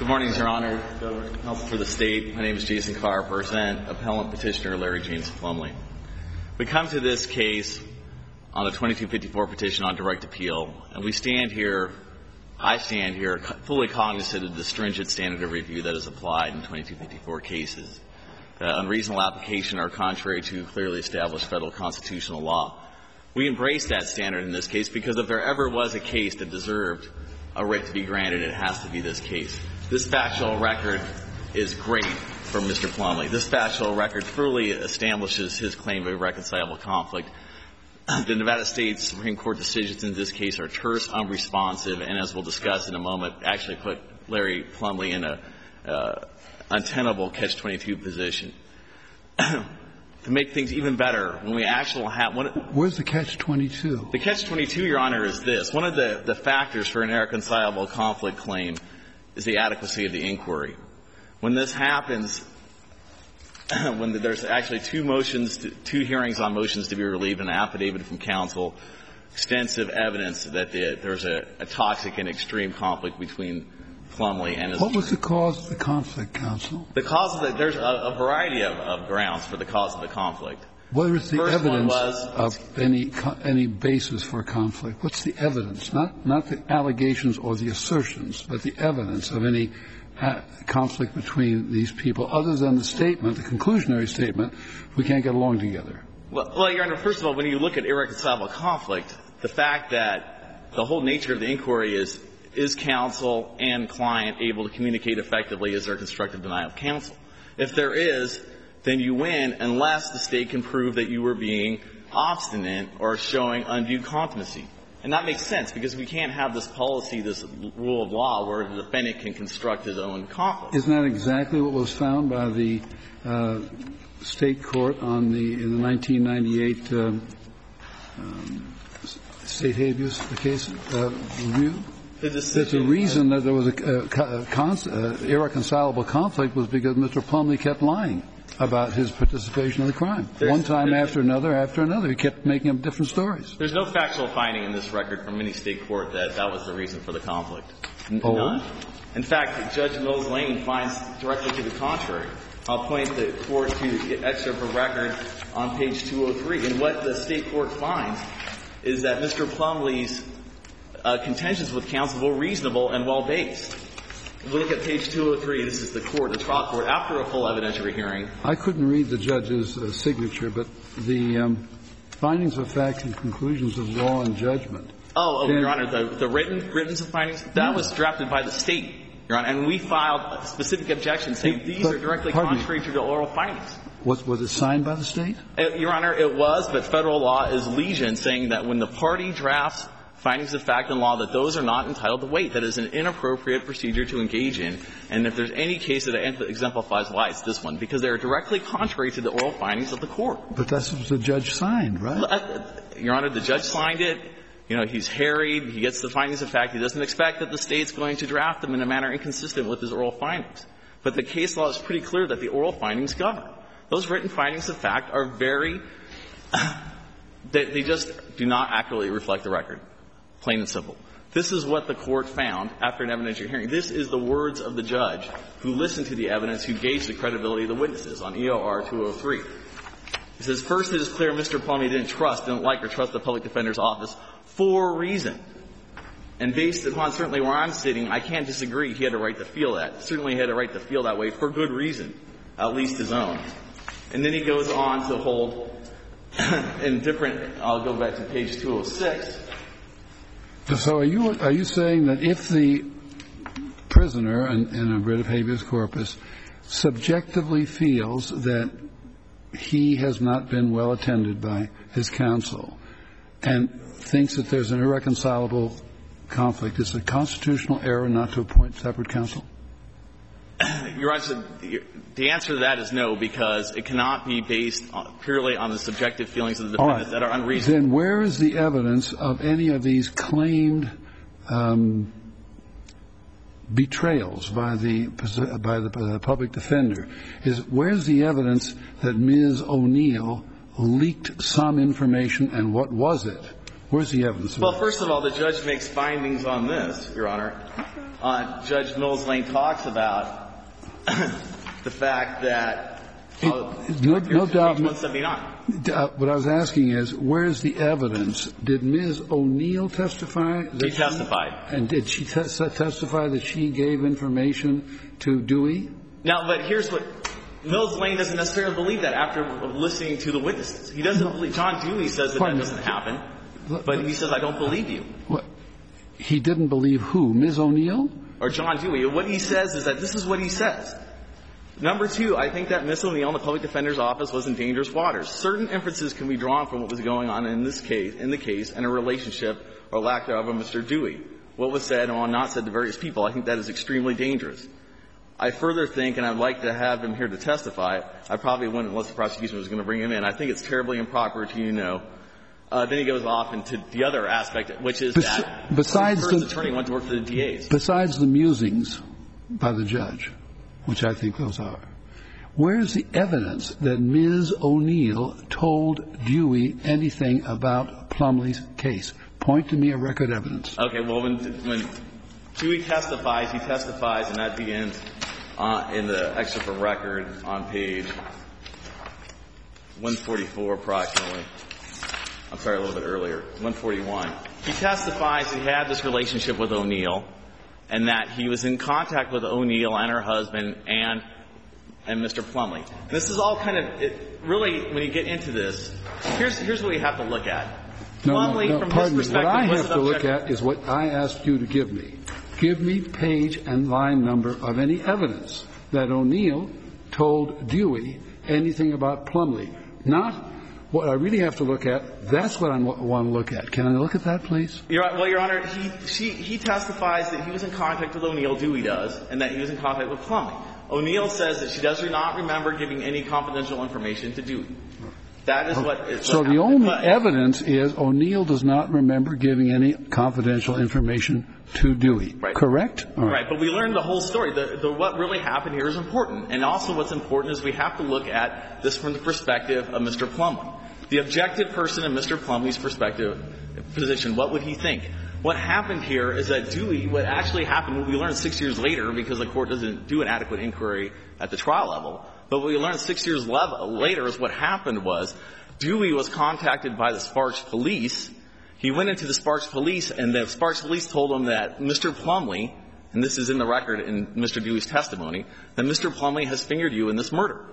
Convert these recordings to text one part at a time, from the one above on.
Good morning, Your Honor. Counsel for the State. My name is Jason Carr. I represent Appellant Petitioner Larry James Plumlee. We come to this case on the 2254 petition on direct appeal, and I stand here fully cognizant of the stringent standard of review that is applied in 2254 cases. Unreasonable application are contrary to clearly established federal constitutional law. We embrace that standard in this case because if there ever was a case that deserved a writ to be granted, it has to be this case. This factual record is great for Mr. Plumlee. This factual record truly establishes his claim of irreconcilable conflict. The Nevada State Supreme Court decisions in this case are terse, unresponsive, and as we'll discuss in a moment, actually put Larry Plumlee in a untenable catch-22 position. To make things even better, when we actually have one. Where's the catch-22? The catch-22, Your Honor, is this. One of the factors for an irreconcilable conflict claim is the adequacy of the inquiry. When this happens, when there's actually two hearings on motions to be relieved, an affidavit from counsel, extensive evidence that there's a toxic and extreme conflict between Plumlee and his. What was the cause of the conflict, counsel? The cause of there's a variety of grounds for the cause of the conflict. What is the evidence of any basis for conflict? What's the evidence? Not the allegations or the assertions, but the evidence of any conflict between these people, other than the statement, the conclusionary statement, we can't get along together. Well, Your Honor, first of all, when you look at irreconcilable conflict, the fact that the whole nature of the inquiry is counsel and client able to communicate effectively as their constructive denial of counsel. If there is, then you win unless the State can prove that you were being obstinate or showing undue contumacy. And that makes sense because we can't have this policy, this rule of law where the defendant can construct his own conflict. Isn't that exactly what was found by the State court in the 1998 State habeas case review? That the reason that there was a irreconcilable conflict was because Mr. Plumlee kept lying about his participation in the crime. One time after another. He kept making up different stories. There's no factual finding in this record from any State court that that was the reason for the conflict. Oh. None. In fact, Judge Mills Lane finds directly to the contrary. I'll point the court to the excerpt of record on page 203. And what the State court finds is that Mr. Plumlee's contentions with counsel were reasonable and well-based. If we look at page 203, this is the trial court, after a full evidentiary hearing. I couldn't read the judge's signature, but the findings of fact and conclusions of law and judgment. Your Honor, the written findings, that was drafted by the State, Your Honor, and we filed specific objections saying these are directly contrary to the oral findings. Was it signed by the State? Your Honor, it was, but Federal law is legion, saying that when the party drafts findings of fact and law, that those are not entitled to wait. That is an inappropriate procedure to engage in. And if there's any case that exemplifies why, it's this one, because they are directly contrary to the oral findings of the court. But that's what the judge signed, right? Your Honor, the judge signed it. You know, he's harried. He gets the findings of fact. He doesn't expect that the State's going to draft them in a manner inconsistent with his oral findings. But the case law is pretty clear that the oral findings govern. Those written findings of fact are very they just do not accurately reflect the record. Plain and simple. This is what the court found after an evidentiary hearing. This is the words of the judge who listened to the evidence, who gauged the credibility of the witnesses on EOR 203. He says, first, it is clear Mr. Plumlee didn't like or trust the public defender's office for a reason. And based upon certainly where I'm sitting, I can't disagree. He had a right to feel that. Certainly he had a right to feel that way for good reason, at least his own. And then he goes on to hold in different, I'll go back to page 206. So are you saying that if the prisoner in a writ of habeas corpus subjectively feels that he has not been well attended by his counsel and thinks that there's an irreconcilable conflict, is it a constitutional error not to appoint separate counsel? Your Honor, the answer to that is no, because it cannot be based purely on the subjective feelings of the defendant that are unreasonable. Then where is the evidence of any of these claimed betrayals by the public defender? Where's the evidence that Ms. O'Neill leaked some information, and what was it? Where's the evidence? Well, first of all, the judge makes findings on this, Your Honor. Judge Mills Lane talks about the fact that no doubt. 179. What I was asking is, where's the evidence? Did Ms. O'Neill testify? She testified. And did she testify that she gave information to Dewey? Now, but here's what Mills Lane doesn't necessarily believe that after listening to the witnesses. He doesn't believe. John Dewey says that doesn't happen, but he says, I don't believe you. What? He didn't believe who? Ms. O'Neill? Or John Dewey. What he says is that this is what he says. Number two, I think that Ms. O'Neill in the public defender's office was in dangerous waters. Certain inferences can be drawn from what was going on in this case, and a relationship or lack thereof of Mr. Dewey. What was said and not said to various people, I think that is extremely dangerous. I further think, and I'd like to have him here to testify, I probably wouldn't unless the prosecution was going to bring him in. I think it's terribly improper to, then he goes off into the other aspect, which is that the first attorney went to work for the DAs. Besides the musings by the judge, which I think those are, where's the evidence that Ms. O'Neill told Dewey anything about Plumlee's case? Point to me a record evidence. Okay, well, when Dewey testifies, he testifies, and that begins in the excerpt from record on page 144 approximately. I'm sorry, a little bit earlier, 141. He testifies he had this relationship with O'Neill and that he was in contact with O'Neill and her husband and Mr. Plumlee. This is all kind of really, when you get into this, here's what you have to look at. Plumlee, from his perspective, what I have to look at is what I asked you to give me. Give me page and line number of any evidence that O'Neill told Dewey anything about Plumlee. Not what I really have to look at. That's what I want to look at. Can I look at that, please? Well, Your Honor, he testifies that he was in contact with O'Neill, Dewey does, and that he was in contact with Plumlee. O'Neill says that she does not remember giving any confidential information to Dewey. That is what is. So the only evidence is O'Neill does not remember giving any confidential information to Dewey. Right. Correct? All right. But we learned the whole story. What really happened here is important. And also what's important is we have to look at this from the perspective of Mr. Plumlee. The objective person in Mr. Plumlee's position, what would he think? What happened here is that Dewey, what actually happened, what we learned 6 years later, because the court doesn't do an adequate inquiry at the trial level, but what we learned 6 years later is what happened was Dewey was contacted by the Sparks police. He went into the Sparks police, and the Sparks police told him that Mr. Plumlee, and this is in the record in Mr. Dewey's testimony, that Mr. Plumlee has fingered you in this murder.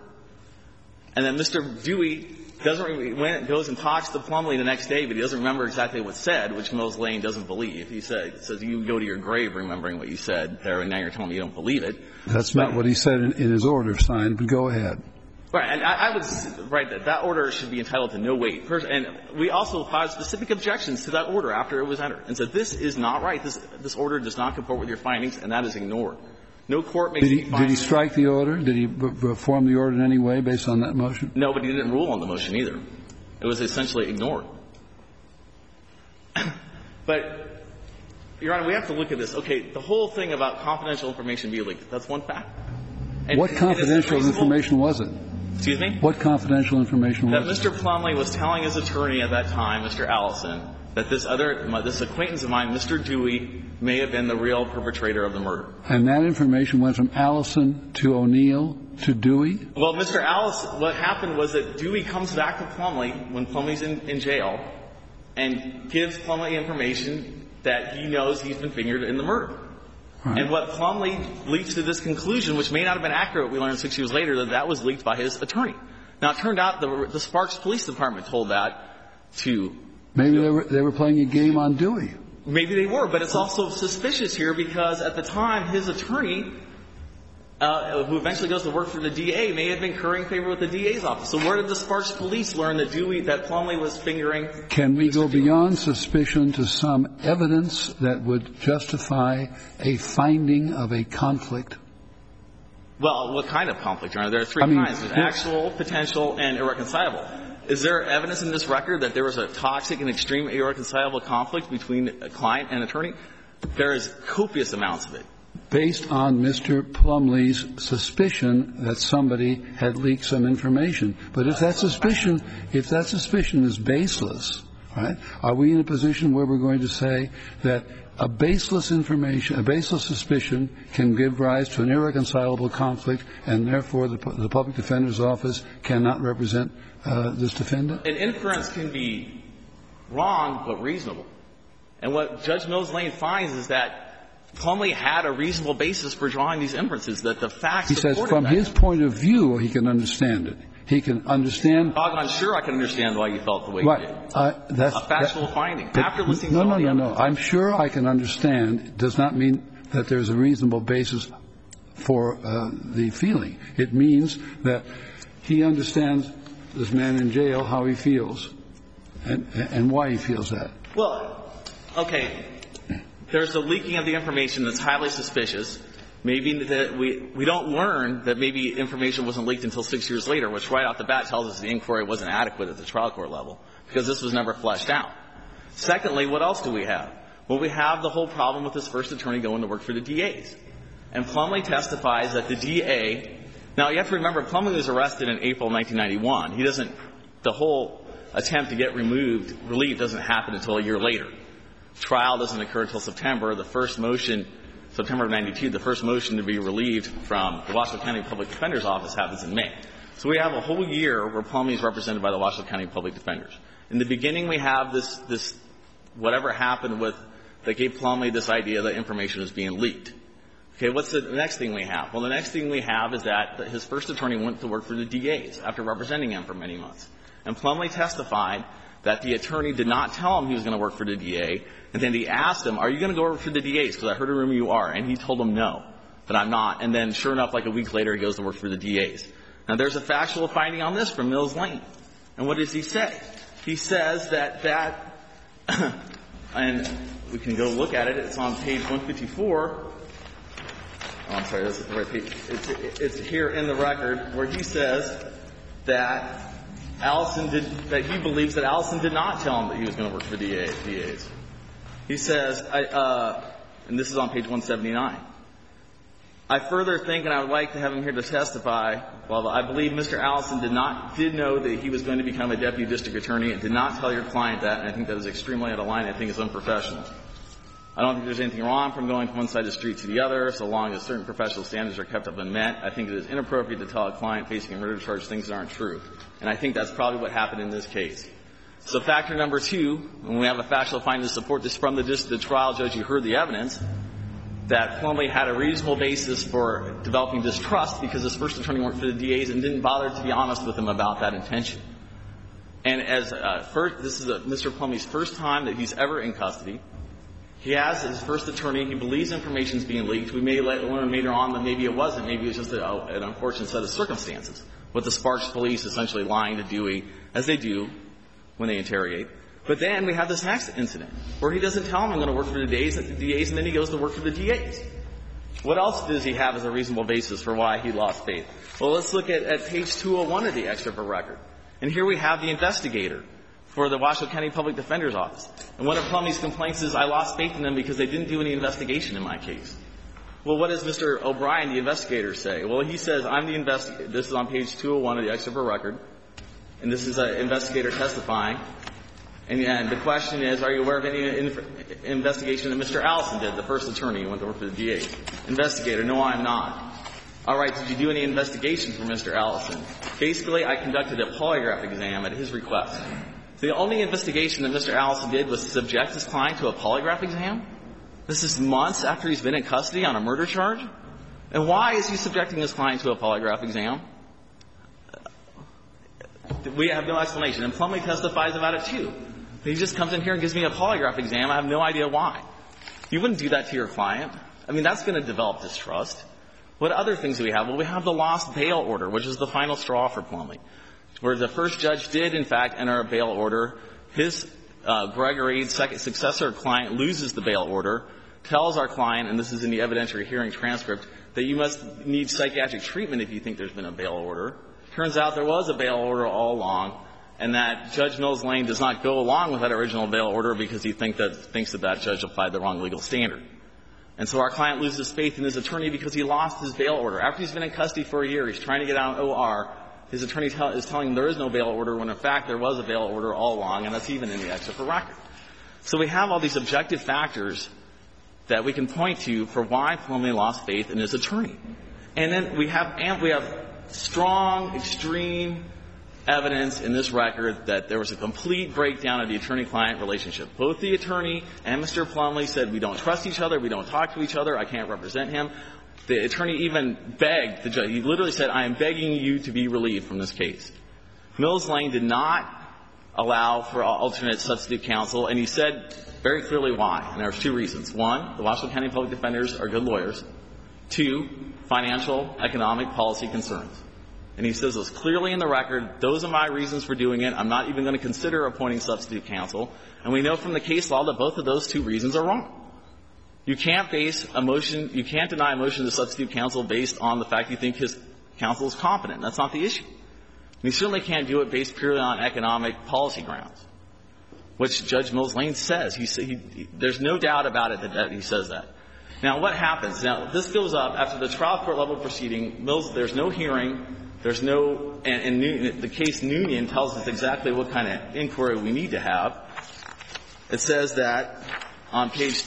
And then Mr. Dewey goes and talks to Plumlee the next day, but he doesn't remember exactly what's said, which Mills Lane doesn't believe. He says you go to your grave remembering what you said there, and now you're telling me you don't believe it. That's not what he said in his order signed, but go ahead. Right. And I would write that order should be entitled to no weight. And we also filed specific objections to that order after it was entered and said this is not right. This order does not comport with your findings, and that is ignored. No court makes any findings. Did he strike the order? Did he reform the order in any way based on that motion? No, but he didn't rule on the motion either. It was essentially ignored. But, Your Honor, we have to look at this. Okay, the whole thing about confidential information being leaked, that's one fact. And what confidential information was it? Excuse me? What confidential information was it? That Mr. Plumlee was telling his attorney at that time, Mr. Allison, that this acquaintance of mine, Mr. Dewey, may have been the real perpetrator of the murder. And that information went from Allison to O'Neill to Dewey? Well, Mr. Allison, what happened was that Dewey comes back to Plumlee when Plumlee's in jail and gives Plumlee information that he knows he's been fingered in the murder. Right. And what Plumlee leads to this conclusion, which may not have been accurate, we learned 6 years later, that was leaked by his attorney. Now, it turned out the Sparks Police Department told that to Maybe they were playing a game on Dewey. Maybe they were, but it's also suspicious here because at the time his attorney, who eventually goes to work for the DA, may have been currying favor with the DA's office. So where did the Sparks Police learn that Plumlee was fingering? Can we go beyond suspicion to some evidence that would justify a finding of a conflict? Well, what kind of conflict, Your Honor? There are three kinds. There's actual, potential, and irreconcilable. Is there evidence in this record that there was a toxic and extreme irreconcilable conflict between a client and attorney? There is copious amounts of it. Based on Mr. Plumlee's suspicion that somebody had leaked some information. But if that suspicion is baseless, right? Are we in a position where we're going to say that a baseless suspicion can give rise to an irreconcilable conflict, and therefore the public defender's office cannot represent this defendant? An inference can be wrong but reasonable. And what Judge Mills Lane finds is that Plumlee had a reasonable basis for drawing these inferences, that the facts supported that. He says from his point of view, he can understand it. He can understand. I'm sure I can understand why you felt the way you did. That's a factual finding. After listening to all the evidence. No. I'm sure I can understand does not mean that there's a reasonable basis for the feeling. It means that he understands this man in jail, how he feels, and why he feels that. Well, okay. There's the leaking of the information that's highly suspicious. Maybe that we don't learn that maybe information wasn't leaked until 6 years later, which right off the bat tells us the inquiry wasn't adequate at the trial court level, because this was never fleshed out. Secondly, what else do we have? Well, we have the whole problem with this first attorney going to work for the DAs. And Plumlee testifies that the DA – now, you have to remember, Plumlee was arrested in April 1991. He doesn't – the whole attempt to get relieved doesn't happen until a year later. Trial doesn't occur until September. The first motion – September of 92, the first motion to be relieved from the Washoe County Public Defender's Office happens in May. So we have a whole year where Plumlee is represented by the Washoe County Public Defenders. In the beginning, we have this whatever happened with that gave Plumlee this idea that information was being leaked. Okay, what's the next thing we have? Well, the next thing we have is that his first attorney went to work for the DAs after representing him for many months. And Plumlee testified that the attorney did not tell him he was going to work for the DA, and then he asked him, are you going to go work for the DAs? Because I heard a rumor you are. And he told him no, that I'm not. And then, sure enough, like a week later, he goes to work for the DAs. Now, there's a factual finding on this from Mills Lane. And what does he say? He says that and we can go look at it. It's on page 154. Oh, I'm sorry, that's the right page. It's here in the record where he says that that he believes that Allison did not tell him that he was going to work for the DAs. He says, and this is on page 179, I further think, and I would like to have him here to testify, well, I believe Mr. Allison did know that he was going to become a deputy district attorney and did not tell your client that, and I think that is extremely out of line. I think it's unprofessional. I don't think there's anything wrong from going from one side of the street to the other, so long as certain professional standards are kept up and met. I think it is inappropriate to tell a client facing a murder charge things that aren't true. And I think that's probably what happened in this case. So factor number 2, when we have a factual finding to support this from the trial judge, you heard the evidence, that Plumlee had a reasonable basis for developing distrust because his first attorney worked for the DAs and didn't bother to be honest with him about that intention. And as this is Mr. Plumlee's first time that he's ever in custody. He has his first attorney. He believes information is being leaked. We may learn later on that maybe it wasn't. Maybe it was just an unfortunate set of circumstances, with the Sparks police essentially lying to Dewey, as they do when they interrogate. But then we have this next incident where he doesn't tell him I'm going to work for the DAs, and then he goes to work for the DAs. What else does he have as a reasonable basis for why he lost faith? Well, let's look at page 201 of the excerpt of record. And here we have the investigator for the Washoe County Public Defender's Office. And one of Plumlee's complaints is, I lost faith in them because they didn't do any investigation in my case. Well, what does Mr. O'Brien, the investigator, say? Well, he says, I'm the investigator. This is on page 201 of the excerpt of record. And this is an investigator testifying. And the question is, are you aware of any investigation that Mr. Allison did, the first attorney who went to work for the DA? Investigator, no, I'm not. All right, did you do any investigation for Mr. Allison? Basically, I conducted a polygraph exam at his request. The only investigation that Mr. Allison did was to subject his client to a polygraph exam? This is months after he's been in custody on a murder charge? And why is he subjecting his client to a polygraph exam? We have no explanation. And Plumlee testifies about it, too. He just comes in here and gives me a polygraph exam. I have no idea why. You wouldn't do that to your client. I mean, that's going to develop distrust. What other things do we have? Well, we have the lost bail order, which is the final straw for Plumlee, where the first judge did, in fact, enter a bail order. His Gregory, successor client, loses the bail order, tells our client, and this is in the evidentiary hearing transcript, that you must need psychiatric treatment if you think there's been a bail order. Turns out there was a bail order all along, and that Judge Mills Lane does not go along with that original bail order because he thinks that judge applied the wrong legal standard. And so our client loses faith in his attorney because he lost his bail order. After he's been in custody for a year, he's trying to get out of OR. his attorney is telling him there is no bail order when, in fact, there was a bail order all along, and that's even in the excerpt of the record. So we have all these objective factors that we can point to for why Plumlee lost faith in his attorney. And then we have strong, extreme evidence in this record that there was a complete breakdown of the attorney-client relationship. Both the attorney and Mr. Plumlee said, we don't trust each other, we don't talk to each other, I can't represent him. The attorney even begged the judge. He literally said, I am begging you to be relieved from this case. Mills Lane did not allow for alternate substitute counsel, and he said very clearly why. And there's two reasons. One, the Washington County Public Defenders are good lawyers. Two, financial, economic, policy concerns. And he says those clearly in the record. Those are my reasons for doing it. I'm not even going to consider appointing substitute counsel. And we know from the case law that both of those two reasons are wrong. You can't base a motion, you can't deny a motion to substitute counsel based on the fact you think his counsel is competent. That's not the issue. And you certainly can't do it based purely on economic policy grounds, which Judge Mills Lane says. There's no doubt about it that he says that. Now, what happens? Now, this goes up after the trial court level proceeding. There's no hearing. There's no, and the case Noonian tells us exactly what kind of inquiry we need to have. It says that on page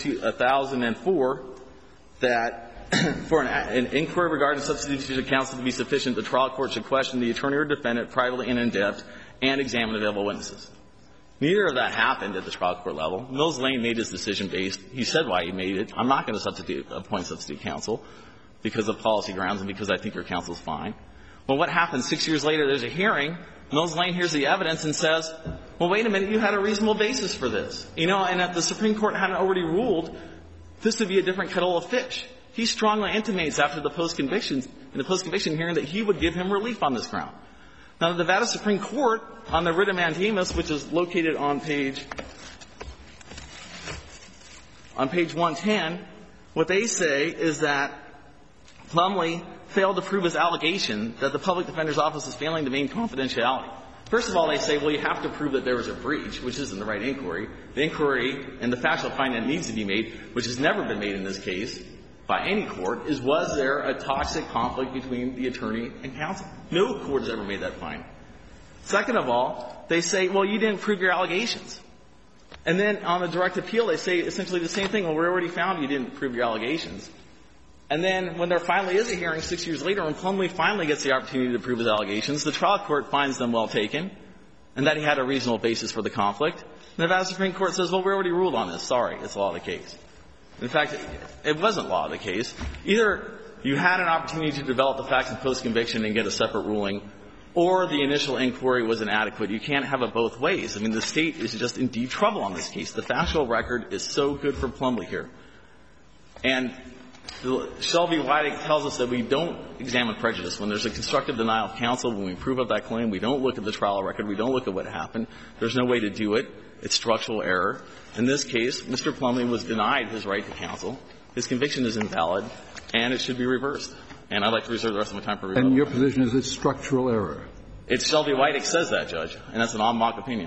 1004 that for an inquiry regarding substitution of counsel to be sufficient, the trial court should question the attorney or defendant privately and in depth and examine available witnesses. Neither of that happened at the trial court level. Mills Lane made his decision based. He said why he made it. I'm not going to appoint substitute counsel because of policy grounds and because I think your counsel is fine. Well, what happens 6 years later? There's a hearing. Mills Lane hears the evidence and says, well, wait a minute, you had a reasonable basis for this. You know, and that the Supreme Court hadn't already ruled this would be a different kettle of fish. He strongly intimates after the post-conviction hearing that he would give him relief on this ground. Now, the Nevada Supreme Court, on the writ of mandamus, which is located on page 110, what they say is that Plumlee failed to prove his allegation that the public defender's office is failing to maintain confidentiality. First of all, they say, well, you have to prove that there was a breach, which isn't the right inquiry. The inquiry and the factual finding that needs to be made, which has never been made in this case by any court, is was there a toxic conflict between the attorney and counsel? No court has ever made that finding. Second of all, they say, well, you didn't prove your allegations. And then on the direct appeal, they say essentially the same thing. Well, we already found you didn't prove your allegations. And then when there finally is a hearing 6 years later, when Plumlee finally gets the opportunity to prove his allegations, the trial court finds them well taken and that he had a reasonable basis for the conflict. The Nevada Supreme Court says, well, we already ruled on this. Sorry, it's law of the case. In fact, it wasn't law of the case. Either you had an opportunity to develop the facts in post-conviction and get a separate ruling, or the initial inquiry was inadequate. You can't have it both ways. I mean, the State is just in deep trouble on this case. The factual record is so good for Plumlee here. And Shelby Whiting tells us that we don't examine prejudice. When there's a constructive denial of counsel, when we prove up that claim, we don't look at the trial record. We don't look at what happened. There's no way to do it. It's structural error. In this case, Mr. Plumlee was denied his right to counsel. His conviction is invalid, and it should be reversed. And I'd like to reserve the rest of my time for rebuttal. And your position is it's structural error? It's Shelby Whiting says that, Judge, and that's an en banc opinion.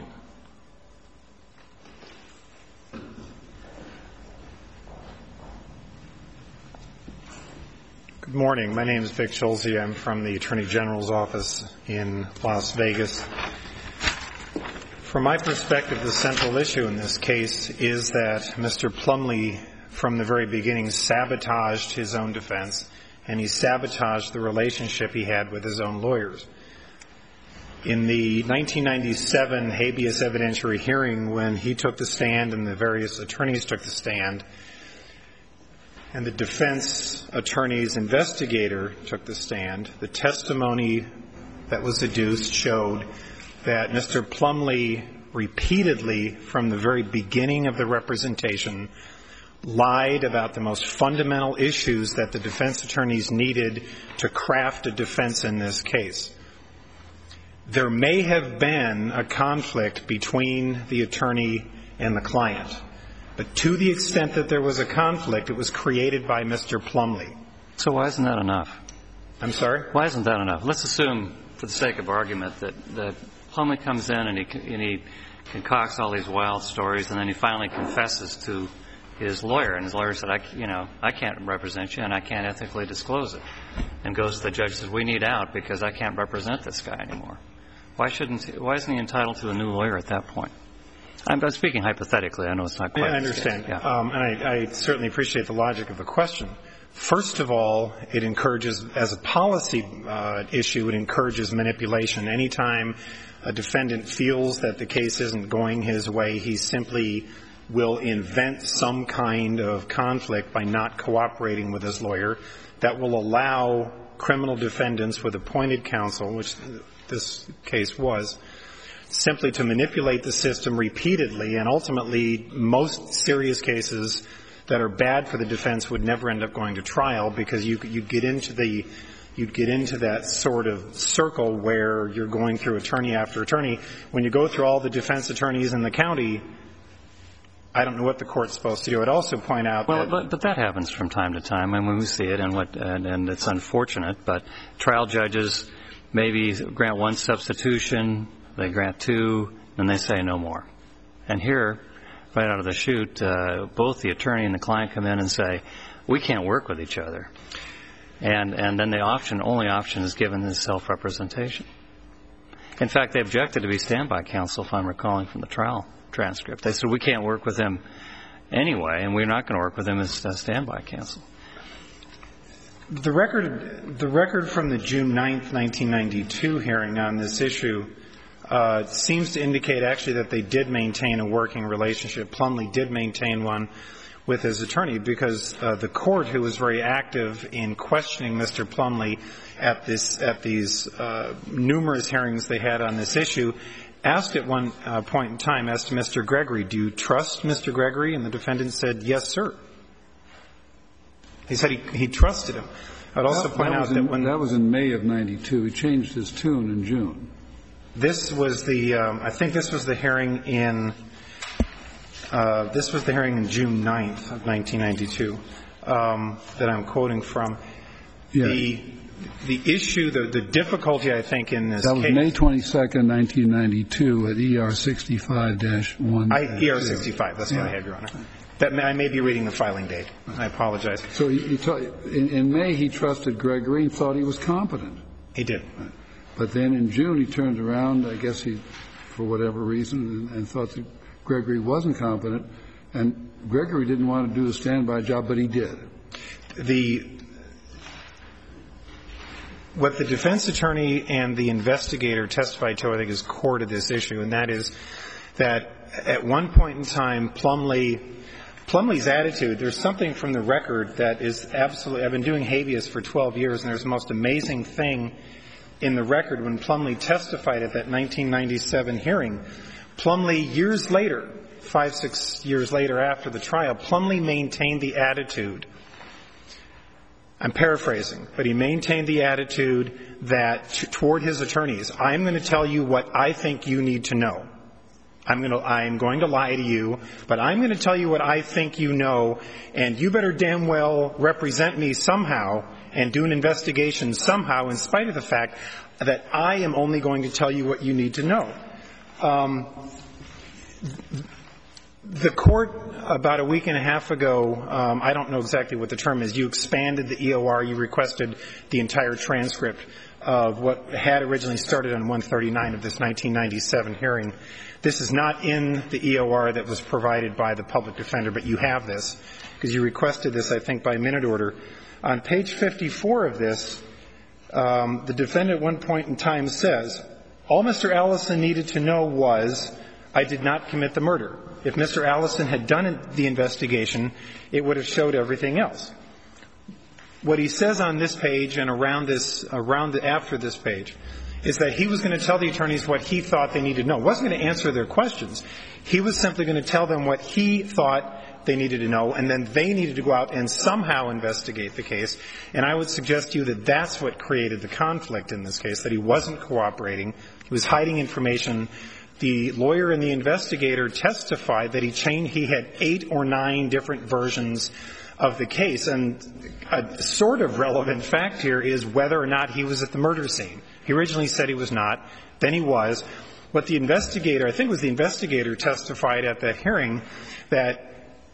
Good morning. My name is Vic Schulze. I'm from the Attorney General's office in Las Vegas. From my perspective, the central issue in this case is that Mr. Plumlee, from the very beginning, sabotaged his own defense, and he sabotaged the relationship he had with his own lawyers. In the 1997 habeas evidentiary hearing, when he took the stand and the various attorneys took the stand, and the defense attorney's investigator took the stand, the testimony that was adduced showed that Mr. Plumlee repeatedly, from the very beginning of the representation, lied about the most fundamental issues that the defense attorneys needed to craft a defense in this case. There may have been a conflict between the attorney and the client, but to the extent that there was a conflict, it was created by Mr. Plumlee. So why isn't that enough? I'm sorry? Why isn't that enough? Let's assume, for the sake of argument, that Plumlee comes in and he concocts all these wild stories, and then he finally confesses to his lawyer, and his lawyer said, I can't represent you and I can't ethically disclose it, and goes to the judge and says, we need out because I can't represent this guy anymore. Why isn't he entitled to a new lawyer at that point? I'm speaking hypothetically. I know it's not quite. I understand. Yeah. And I certainly appreciate the logic of the question. First of all, it encourages, as a policy issue, it encourages manipulation. Anytime a defendant feels that the case isn't going his way, he simply will invent some kind of conflict by not cooperating with his lawyer that will allow criminal defendants with appointed counsel, which this case was, simply to manipulate the system repeatedly, and ultimately most serious cases that are bad for the defense would never end up going to trial, because you'd get into that sort of circle where you're going through attorney after attorney. When you go through all the defense attorneys in the county, I don't know what the court's supposed to do. I'd also point out but that happens from time to time, and when we see it, and it's unfortunate, but trial judges maybe grant one substitution, they grant two, and they say no more. And here, right out of the chute, both the attorney and the client come in and say, we can't work with each other. And then the only option is given is self-representation. In fact, they objected to be standby counsel, if I'm recalling from the trial transcript. They said, we can't work with him anyway, and we're not going to work with him as standby counsel. The record from the June 9th, 1992 hearing on this issue seems to indicate actually that they did maintain a working relationship. Plumlee did maintain one with his attorney, because the court, who was very active in questioning Mr. Plumlee at these numerous hearings they had on this issue, asked at one point in time, asked Mr. Gregory, do you trust Mr. Gregory? And the defendant said, yes, sir. He said he trusted him. I'd also point out that when that was in May of 92, he changed his tune in June. This was I think this was the hearing in June 9th of 1992 that I'm quoting from. Yeah. The issue, the difficulty, I think, in this case. That was May 22nd, 1992 at ER 65-1. ER 65, that's what I had, Your Honor. I may be reading the filing date. I apologize. So in May he trusted Gregory and thought he was competent. He did. But then in June he turned around, I guess for whatever reason, and thought that Gregory wasn't competent. And Gregory didn't want to do the standby job, but he did. What the defense attorney and the investigator testified to, I think, is core to this issue, and that is that at one point in time, Plumlee's attitude, there's something from the record that is absolutely, I've been doing habeas for 12 years, and there's the most amazing thing in the record when Plumlee testified at that 1997 hearing. Plumlee, years later, 5-6 years later after the trial, Plumlee maintained the attitude, I'm paraphrasing, but he maintained the attitude that toward his attorneys, I'm going to tell you what I think you need to know. I'm going to lie to you, but I'm going to tell you what I think you know, and you better damn well represent me somehow and do an investigation somehow, in spite of the fact that I am only going to tell you what you need to know. The court, about a week and a half ago, I don't know exactly what the term is, you expanded the EOR, you requested the entire transcript of what had originally started on 139 of this 1997 hearing. This is not in the EOR that was provided by the public defender, but you have this, because you requested this, I think, by minute order. On page 54 of this, the defendant at one point in time says, all Mr. Allison needed to know was, I did not commit the murder. If Mr. Allison had done the investigation, it would have showed everything else. What he says on this page and after this page is that he was going to tell the attorneys what he thought they needed to know. He wasn't going to answer their questions. He was simply going to tell them what he thought they needed to know, and then they needed to go out and somehow investigate the case. And I would suggest to you that that's what created the conflict in this case, that he wasn't cooperating. He was hiding information. The lawyer and the investigator testified that he had 8 or 9 different versions of the case. And a sort of relevant fact here is whether or not he was at the murder scene. He originally said he was not. Then he was. What the investigator, I think it was the investigator, testified at that hearing that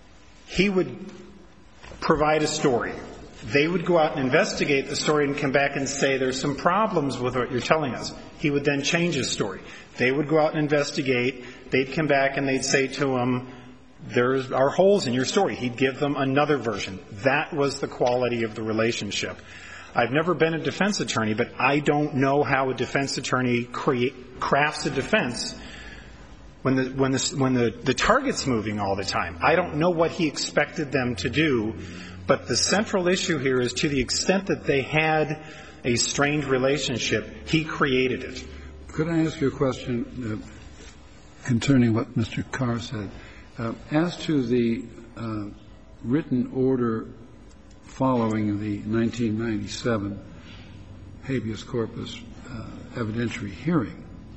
he would provide a story. They would go out and investigate the story and come back and say, there's some problems with what you're telling us. He would then change his story. They would go out and investigate. They'd come back and they'd say to him, there are holes in your story. He'd give them another version. That was the quality of the relationship. I've never been a defense attorney, but I don't know how a defense attorney crafts a defense when the target's moving all the time. I don't know what he expected them to do, but the central issue here is to the extent that they had a strained relationship, he created it. Could I ask you a question concerning what Mr. Carr said? As to the written order following the 1997 habeas corpus evidentiary hearing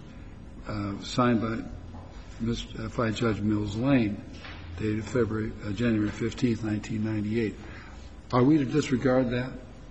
signed by Judge Mills Lane, dated January 15th, 1998, are we to disregard that?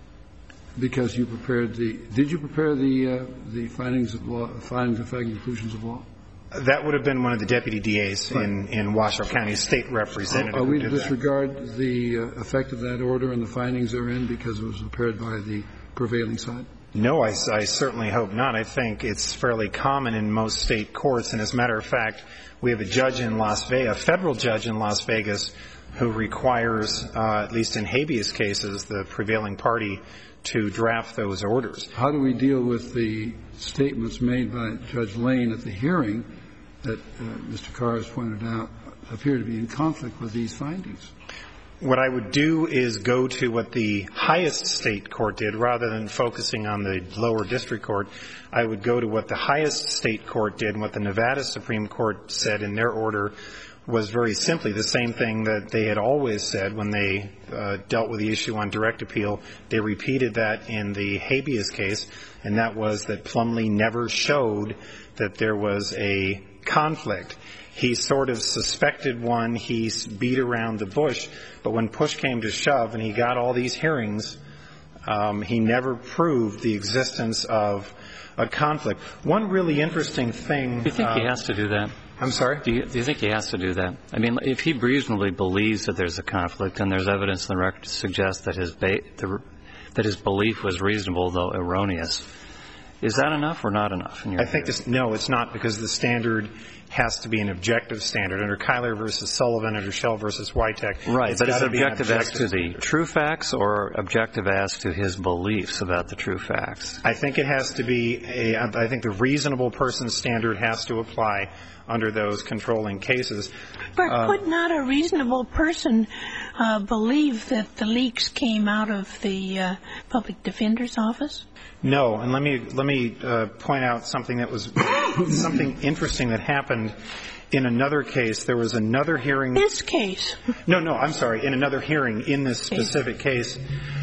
Because you prepared did you prepare the findings of law, findings of fact and conclusions of law? That would have been one of the deputy DAs in Washoe County, state representative. Are we to disregard the effect of that order and the findings therein because it was prepared by the prevailing side? No, I certainly hope not. I think it's fairly common in most state courts, and as a matter of fact, we have a judge in Las Vegas, a federal judge in Las Vegas, who requires, at least in habeas cases, the prevailing party to draft those orders. How do we deal with the statements made by Judge Lane at the hearing that Mr. Carr has pointed out appear to be in conflict with these findings? What I would do is go to what the highest state court did rather than focusing on the lower district court. I would go to what the highest state court did, and what the Nevada Supreme Court said in their order was very simply the same thing that they had always said when they dealt with the issue on direct appeal. They repeated that in the habeas case, and that was that Plumlee never showed that there was a conflict. He sort of suspected one. He beat around the bush. But when push came to shove and he got all these hearings, he never proved the existence of a conflict. One really interesting thing. Do you think he has to do that? I'm sorry? Do you think he has to do that? I mean, if he reasonably believes that there's a conflict and there's evidence in the record to suggest that his belief was reasonable, though erroneous, is that enough or not enough in your view? No, it's not, because the standard has to be an objective standard. Under Kyler v. Sullivan, under Shell v. Witek. Right, but is it objective as to the true facts or objective as to his beliefs about the true facts? I think it has to be I think the reasonable person standard has to apply under those controlling cases. But could not a reasonable person believe that the leaks came out of the public defender's office? No, and let me point out something that was something interesting that happened in another case. There was another hearing. This case? No, I'm sorry. In another hearing in this specific case,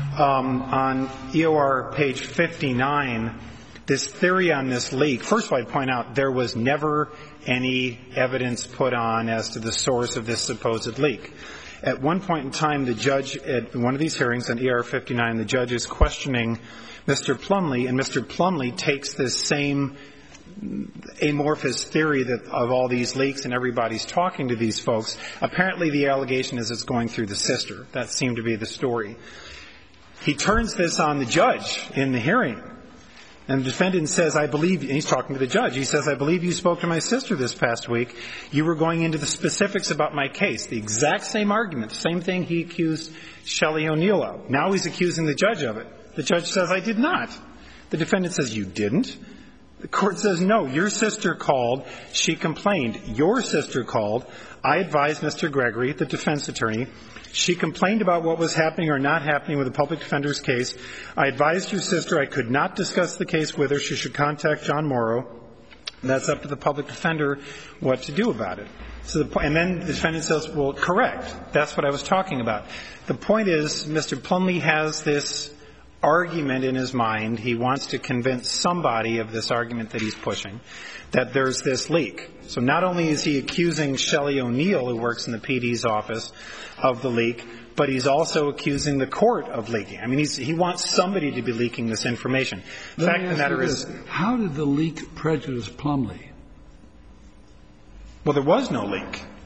on EOR page 59, this theory on this leak. First of all, I'd point out there was never any evidence put on as to the source of this supposed leak. At one point in time, the judge at one of these hearings on ER 59, the judge is questioning Mr. Plumlee, and Mr. Plumlee takes this same amorphous theory that of all these leaks and everybody's talking to these folks. Apparently the allegation is it's going through the sister. That seemed to be the story. He turns this on the judge in the hearing. And the defendant says, I believe, and he's talking to the judge, he says, I believe you spoke to my sister this past week. You were going into the specifics about my case. The exact same argument, the same thing he accused Shelley O'Neill of. Now he's accusing the judge of it. The judge says, I did not. The defendant says, you didn't. The court says, no, your sister called. She complained. Your sister called. I advised Mr. Gregory, the defense attorney. She complained about what was happening or not happening with the public defender's case. I advised your sister I could not discuss the case with her. She should contact John Morrow. And that's up to the public defender what to do about it. And then the defendant says, well, correct. That's what I was talking about. The point is, Mr. Plumlee has this argument in his mind. He wants to convince somebody of this argument that he's pushing, that there's this leak. So not only is he accusing Shelley O'Neill, who works in the PD's office, of the leak, but he's also accusing the court of leaking. I mean, he wants somebody to be leaking this information. The fact of the matter is, how did the leak prejudice Plumlee? Well, there was no leak.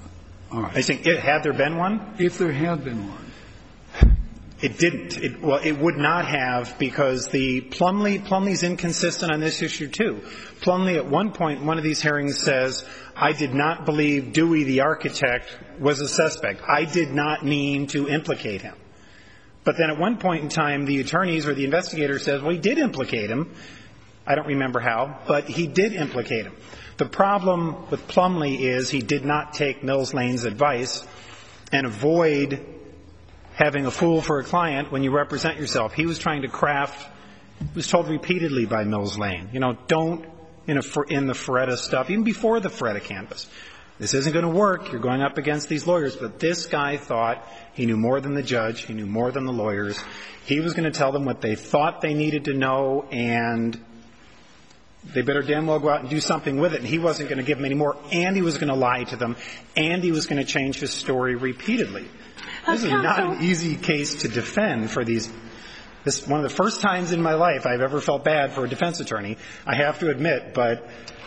All right. I think had there been one? If there had been one. It didn't. It would not have, because Plumlee's inconsistent on this issue too. Plumlee at one point in one of these hearings says, I did not believe Dewey, the architect, was a suspect. I did not mean to implicate him. But then at one point in time, the attorneys or the investigator says, well, he did implicate him. I don't remember how, but he did implicate him. The problem with Plumlee is he did not take Mills Lane's advice and avoid having a fool for a client when you represent yourself. He was trying to craft, he was told repeatedly by Mills Lane, don't, in the Feretta stuff, even before the Feretta canvas, this isn't going to work. You're going up against these lawyers. But this guy thought he knew more than the judge. He knew more than the lawyers. He was going to tell them what they thought they needed to know, and they better damn well go out and do something with it. And he wasn't going to give them any more, and he was going to lie to them, and he was going to change his story repeatedly. This is not an easy case to defend for these. This is one of the first times in my life I've ever felt bad for a defense attorney, I have to admit, but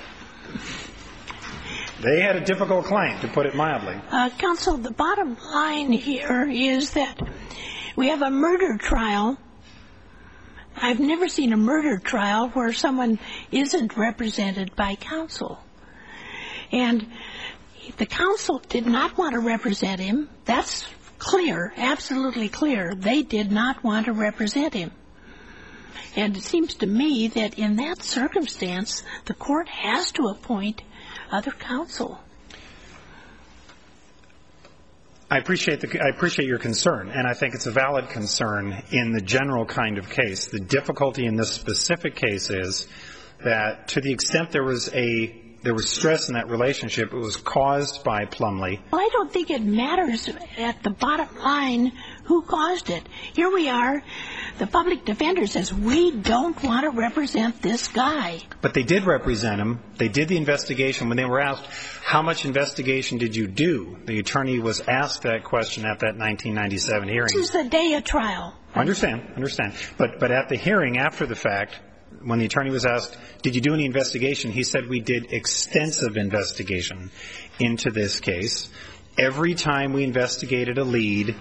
they had a difficult client, to put it mildly. Counsel, the bottom line here is that we have a murder trial. I've never seen a murder trial where someone isn't represented by counsel. And the counsel did not want to represent him. That's clear, absolutely clear. They did not want to represent him. And it seems to me that in that circumstance, the court has to appoint other counsel. I appreciate your concern, and I think it's a valid concern in the general kind of case. The difficulty in this specific case is that to the extent there was stress in that relationship, it was caused by Plumlee. Well, I don't think it matters at the bottom line who caused it. Here we are. The public defender says, we don't want to represent this guy. But they did represent him. They did the investigation. When they were asked, how much investigation did you do? The attorney was asked that question at that 1997 hearing. This is the day of trial. I understand. But at the hearing after the fact, when the attorney was asked, did you do any investigation, he said, we did extensive investigation into this case. Every time we investigated a lead,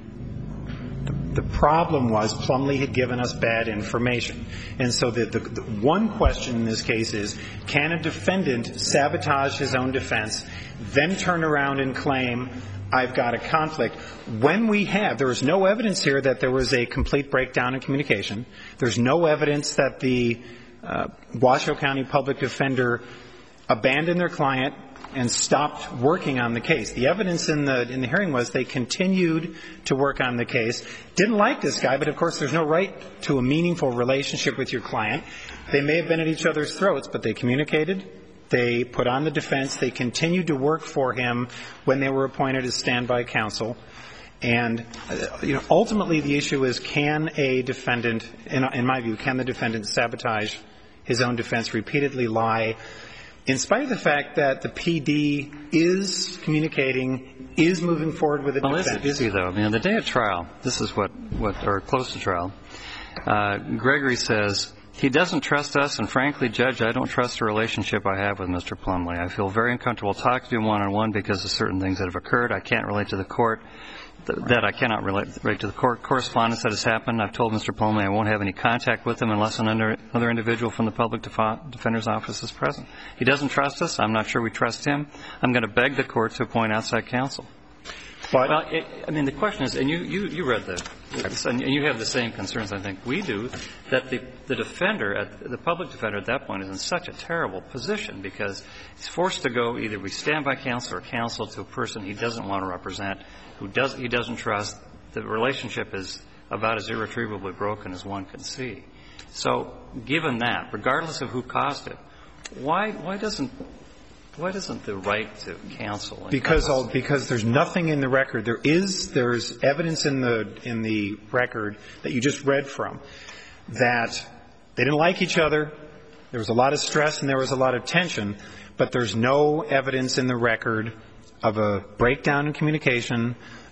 the problem was Plumlee had given us bad information. And so the one question in this case is, can a defendant sabotage his own defense, then turn around and claim, I've got a conflict? When there is no evidence here that there was a complete breakdown in communication. There's no evidence that the Washoe County public defender abandoned their client and stopped working on the case. The evidence in the hearing was they continued to work on the case. Didn't like this guy, but of course there's no right to a meaningful relationship with your client. They may have been at each other's throats, but they communicated. They put on the defense. They continued to work for him when they were appointed as standby counsel. And, ultimately the issue is, can a defendant, in my view, can the defendant sabotage his own defense, repeatedly lie, in spite of the fact that the PD is communicating, is moving forward with a defense? Well, is he, though? I mean, on the day of trial, this is or close to trial, Gregory says, he doesn't trust us, and frankly, Judge, I don't trust the relationship I have with Mr. Plumlee. I feel very uncomfortable talking to him one-on-one because of certain things that have occurred. I can't relate to the court. That I cannot relate to the court correspondence that has happened. I've told Mr. Plumlee I won't have any contact with him unless another individual from the public defender's office is present. He doesn't trust us. I'm not sure we trust him. I'm going to beg the court to appoint outside counsel. Well, the question is, and you read this, and you have the same concerns I think we do, that the defender, the public defender at that point is in such a terrible position because he's forced to go either we stand by counsel or counsel to a person he doesn't want to represent, he doesn't trust. The relationship is about as irretrievably broken as one can see. So given that, regardless of who caused it, why doesn't the right to counsel? Because there's nothing in the record. There's evidence in the record that you just read from that they didn't like each other. There was a lot of stress and there was a lot of tension, but there's no evidence in the record of a breakdown in communication,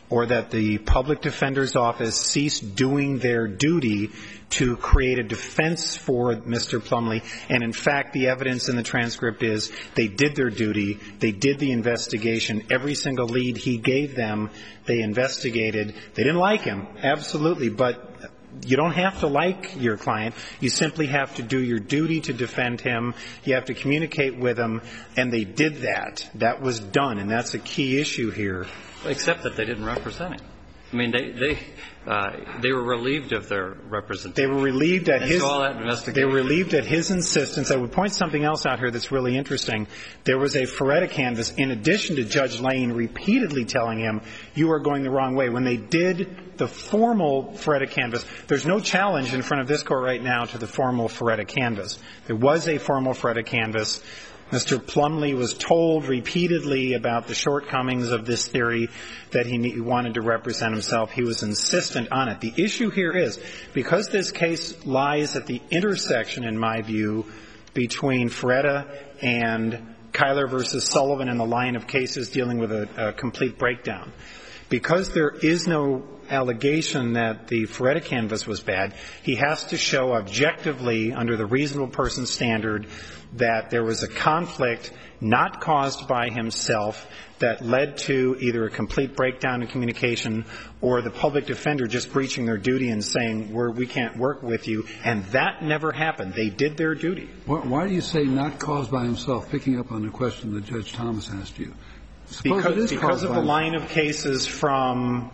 or that the public defender's office ceased doing their duty to create a defense for Mr. Plumlee. And in fact, the evidence in the transcript is they did their duty. They did the investigation. Every single lead he gave them, they investigated. They didn't like him, absolutely, but you don't have to like your client. You simply have to do your duty to defend him. You have to communicate with him, and they did that. That was done, and that's a key issue here. Except that they didn't represent him. I mean, they were relieved of their representation. They were relieved at his. All that investigation. They were relieved at his insistence. I would point something else out here that's really interesting. There was a Ferretta canvas in addition to Judge Lane repeatedly telling him, "You are going the wrong way." When they did the formal Ferretta canvas, there's no challenge in front of this court right now to the formal Ferretta canvas. There was a formal Ferretta canvas. Mr. Plumlee was told repeatedly about the shortcomings of this theory, that he wanted to represent himself. He was insistent on it. The issue here is, because this case lies at the intersection, in my view, between Ferretta and Kyler versus Sullivan in the line of cases dealing with a complete breakdown, because there is no allegation that the Ferretta canvas was bad, he has to show objectively, under the reasonable person standard, that there was a conflict not caused by himself that led to either a complete breakdown in communication or the public defender just breaching their duty and saying, we can't work with you. And that never happened. They did their duty. Why do you say not caused by himself, picking up on the question that Judge Thomas asked you? Because of the line of cases from,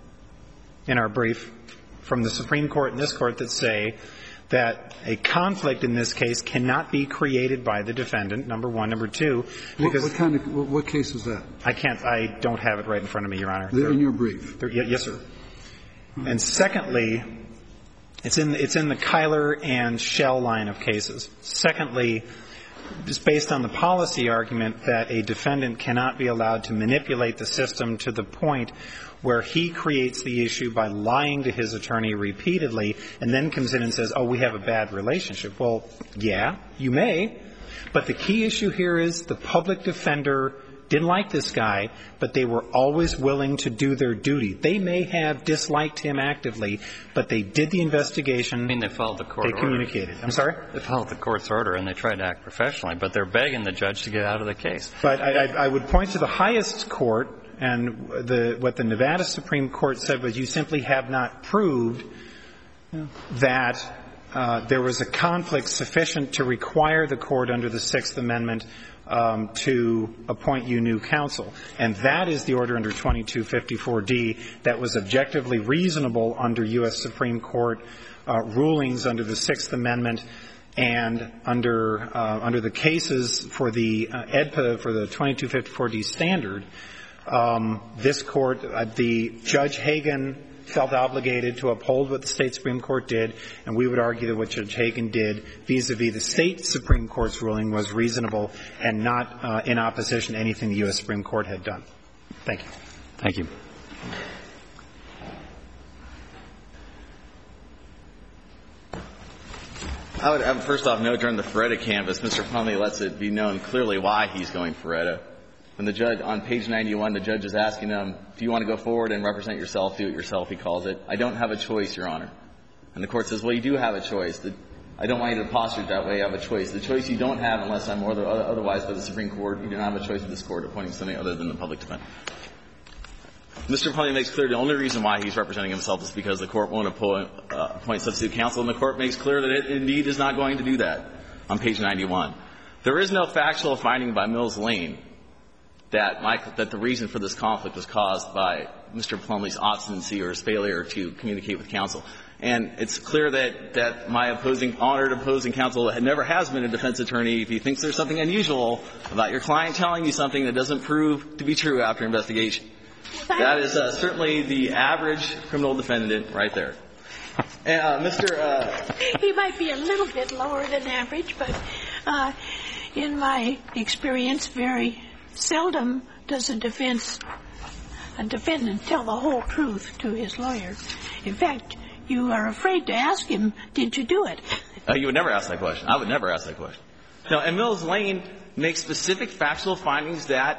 in our brief, from the Supreme Court and this Court that say that a conflict in this case cannot be created by the defendant, number one. Number two, because what case is that? I don't have it right in front of me, Your Honor. In your brief? Yes, sir. And secondly, it's in the Kyler and Shell line of cases. Secondly, just based on the policy argument that a defendant cannot be allowed to manipulate the system to the point where he creates the issue by lying to his attorney repeatedly and then comes in and says, we have a bad relationship. Well, yeah, you may. But the key issue here is the public defender didn't like this guy, but they were always willing to do their duty. They may have disliked him actively, but they did the investigation. I mean, they followed the court order. They communicated. I'm sorry? They followed the court's order, and they tried to act professionally, but they're begging the judge to get out of the case. But I would point to the highest court, and what the Nevada Supreme Court said was you simply have not proved that there was a conflict sufficient to require the court under the Sixth Amendment to appoint you new counsel. And that is the order under 2254D that was objectively reasonable under U.S. Supreme Court rulings under the Sixth Amendment and under the cases for the AEDPA, for the 2254D standard. This court, the Judge Hagan felt obligated to uphold what the State Supreme Court did, and we would argue that what Judge Hagan did vis-a-vis the State Supreme Court's ruling was reasonable and not in opposition to anything the U.S. Supreme Court had done. Thank you. Thank you. I would first off note during the Ferretta canvass, Mr. Plumlee lets it be known clearly why he's going Ferretta. When the judge, on page 91, the judge is asking him, do you want to go forward and represent yourself, do it yourself, he calls it. I don't have a choice, Your Honor. And the court says, well, you do have a choice. I don't want you to posture it that way. I have a choice. The choice you don't have unless I'm otherwise by the Supreme Court, you do not have a choice with this court appointing something other than the public defender. Mr. Plumlee makes clear the only reason why he's representing himself is because the court won't appoint substitute counsel, and the court makes clear that it indeed is not going to do that on page 91. There is no factual finding by Mills Lane that the reason for this conflict was caused by Mr. Plumlee's obstinacy or his failure to communicate with counsel. And it's clear that my honored opposing counsel never has been a defense attorney if he thinks there's something unusual about your client telling you something that doesn't prove to be true after investigation. That is certainly the average criminal defendant right there. And, He might be a little bit lower than average, but in my experience, very seldom does a defendant tell the whole truth to his lawyer. In fact, you are afraid to ask him, did you do it? You would never ask that question. I would never ask that question. No, and Mills Lane makes specific factual findings that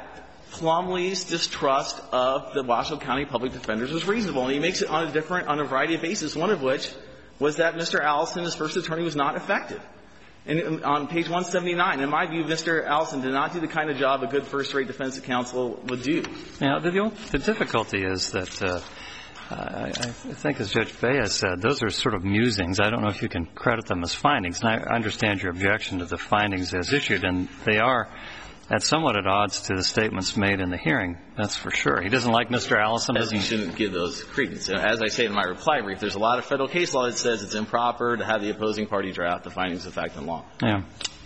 Plumlee's distrust of the Washoe County Public Defenders was reasonable, and he makes it on a variety of bases, one of which was that Mr. Allison, his first attorney, was not effective. And on page 179, in my view, Mr. Allison did not do the kind of job a good first-rate defense counsel would do. Now, the difficulty is that I think, as Judge Bea said, those are sort of musings. I don't know if you can credit them as findings. And I understand your objection to the findings as issued, and they are somewhat at odds to the statements made in the hearing. That's for sure. He doesn't like Mr. Allison. You shouldn't give those credence. As I say in my reply brief, there's a lot of federal case law that says it's improper to have the opposing party draft the findings of fact and law. Yeah.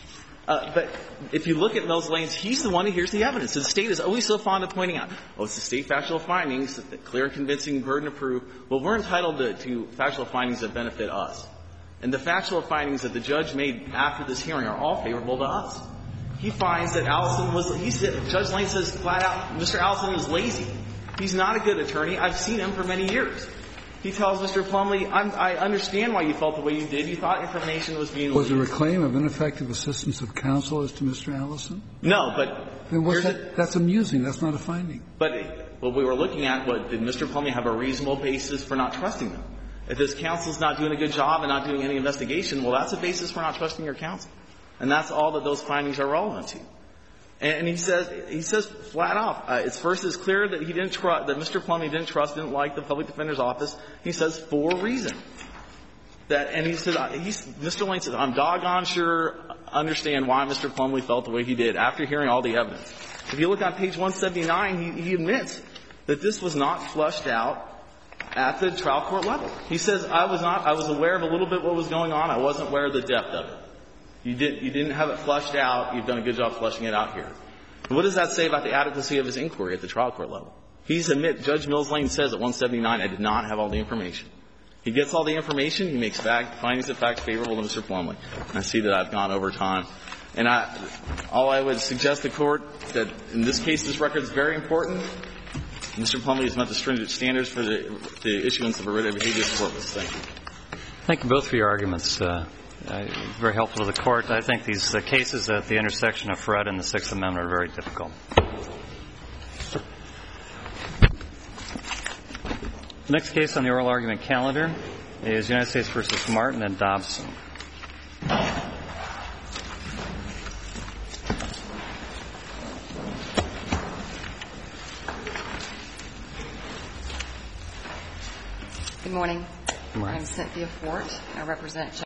But if you look at Mills Lane's, he's the one who hears the evidence. So the State is always so fond of pointing out, it's the State factual findings, the clear and convincing burden of proof. Well, we're entitled to factual findings that benefit us. And the factual findings that the judge made after this hearing are all favorable to us. He finds that Judge Lane says flat out, Mr. Allison is lazy. He's not a good attorney. I've seen him for many years. He tells Mr. Plumlee, I understand why you felt the way you did. You thought information was being Was there a claim of ineffective assistance of counsel as to Mr. Allison? No, but that's amusing. That's not a finding. But what we were looking at, did Mr. Plumlee have a reasonable basis for not trusting them? If his counsel's not doing a good job and not doing any investigation, well, that's a basis for not trusting your counsel. And that's all that those findings are relevant to. And he says flat out, it's clear that that Mr. Plumlee didn't like the public defender's office. He says for a reason. And he said, Mr. Lane says, I'm doggone sure understand why Mr. Plumlee felt the way he did after hearing all the evidence. If you look on page 179, he admits that this was not flushed out at the trial court level. He says, I was aware of a little bit what was going on. I wasn't aware of the depth of it. You didn't have it flushed out. You've done a good job flushing it out here. And what does that say about the adequacy of his inquiry at the trial court level? Judge Mills Lane says at 179, I did not have all the information. He gets all the information. He makes findings of fact favorable to Mr. Plumlee. And I see that I've gone over time. And all I would suggest to the Court that in this case, this record is very important. Mr. Plumlee has met the stringent standards for the issuance of a writ of habeas corpus. Thank you. Thank you both for your arguments. Very helpful to the Court. I think these cases at the intersection of Fred and the Sixth Amendment are very difficult. The next case on the oral argument calendar is United States v. Martin and Dobson. Good morning. Good morning. I'm Cynthia Fort. I represent